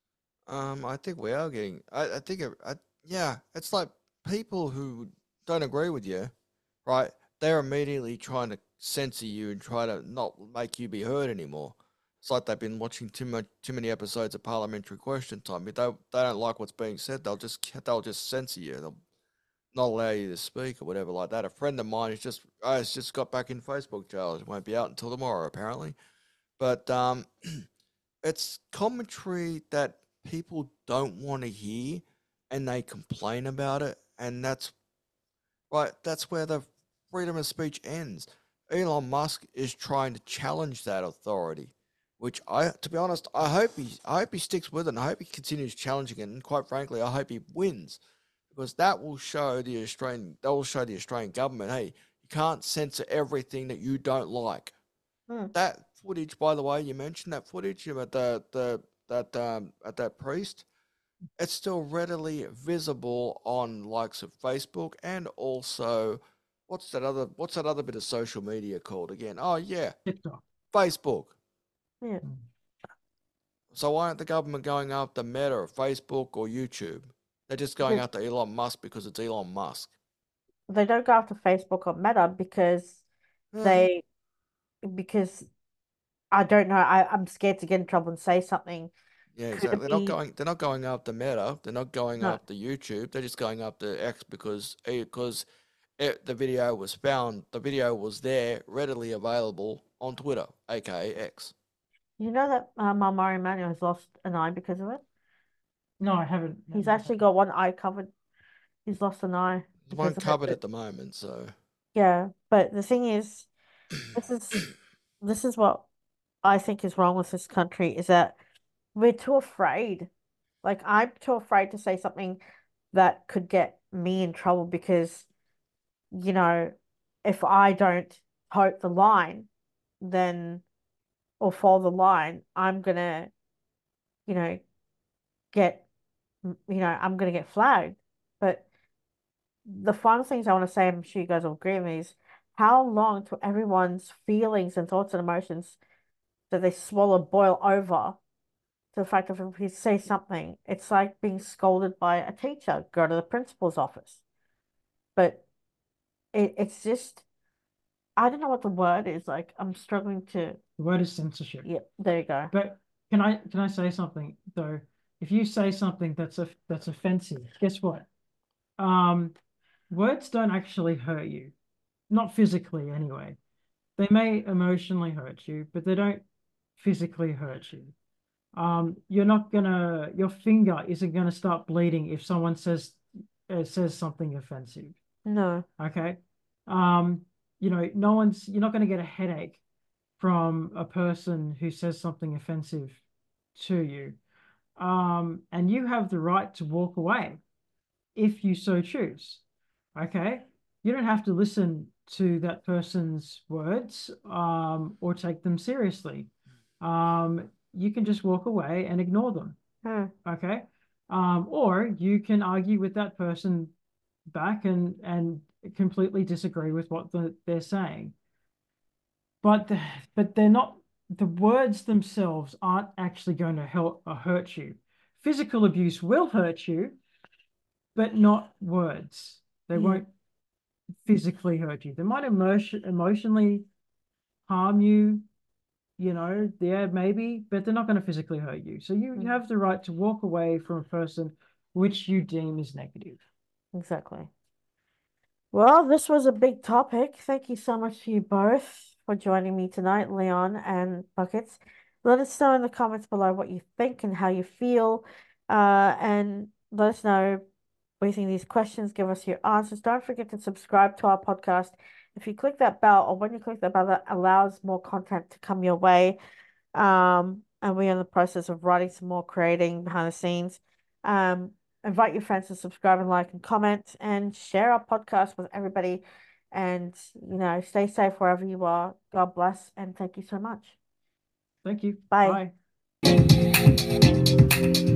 Um, I think we are getting. I, I think. it- I, yeah, it's like people who don't agree with you, right? They're immediately trying to censor you and try to not make you be heard anymore. It's like they've been watching too much, too many episodes of Parliamentary Question Time. If they they don't like what's being said, they'll just they'll just censor you. They'll not allow you to speak or whatever like that. A friend of mine has just uh, has just got back in Facebook jail. It won't be out until tomorrow apparently. But um, it's commentary that people don't want to hear, and they complain about it, and that's right. That's where the freedom of speech ends. Elon Musk is trying to challenge that authority, which I, to be honest, I hope he, I hope he sticks with it. And I hope he continues challenging it, and quite frankly, I hope he wins, because that will show the Australian, that will show the Australian government, hey, you can't censor everything that you don't like. Hmm. That footage, by the way, you mentioned that footage at the the that um at that priest. It's still readily visible on likes of Facebook, and also what's that other what's that other bit of social media called again? Oh yeah, TikTok. Facebook. Yeah. So why aren't the government going after Meta or Facebook or YouTube? They're just going Because after Elon Musk because it's Elon Musk. they don't go after Facebook or Meta because Yeah, they because I don't know. I, I'm scared to get in trouble and say something. yeah, Could exactly. it They're not be going. They're not going after Meta. They're not going no? after YouTube. They're just going after X because because it, the video was found. The video was there, readily available on Twitter, aka X. You know that uh, Mario Manuel has lost an eye because of it? No, I haven't. He's haven't actually got one eye covered. He's lost an eye There's one because of it. covered But at the moment, so yeah, but the thing is, this is this is what I think is wrong with this country is that we're too afraid. Like I'm too afraid to say something that could get me in trouble because, you know, if I don't tote the line, then or follow the line, I'm gonna, you know, get, you know, I'm gonna get flagged. But the final things I want to say, I'm sure you guys will agree with me, is how long till everyone's feelings and thoughts and emotions that they swallow boil over to the fact that if you say something, it's like being scolded by a teacher, go to the principal's office. But it, it's just, I don't know what the word is. Like, I'm struggling to, The word is censorship. yeah, there you go. But can I can I say something though? If you say something that's a that's offensive, guess what? Um, words don't actually hurt you, not physically anyway. They may emotionally hurt you, but they don't physically hurt you. Um, you're not gonna, your finger isn't gonna start bleeding if someone says uh, says something offensive. No. Okay. Um, you know, no one's, you're not gonna get a headache from a person who says something offensive to you. Um, and you have the right to walk away if you so choose. Okay. You don't have to listen to that person's words um, or take them seriously. Um, you can just walk away and ignore them. Hmm. Okay. Um, or you can argue with that person back and and completely disagree with what the, they're saying. But the, but they're not, the words themselves aren't actually going to help or hurt you. Physical abuse will hurt you, but not words. They Yeah. won't physically hurt you. They might emotion emotionally harm you, you know, yeah, maybe, but they're not going to physically hurt you. So you, you Mm. have the right to walk away from a person which you deem is negative. Exactly. Well, this was a big topic. Thank you so much to you both for joining me tonight, Leon and Buckets. Let us know in the comments below what you think and how you feel. Uh, and let us know what you think of these questions. Give us your answers. Don't forget to subscribe to our podcast. If you click that bell, or when you click that bell, that allows more content to come your way. Um, and we're in the process of writing some more, creating behind the scenes. Um, invite your friends to subscribe and like and comment and share our podcast with everybody. And, you know, stay safe wherever you are. God bless and thank you so much. Thank you. Bye. Bye.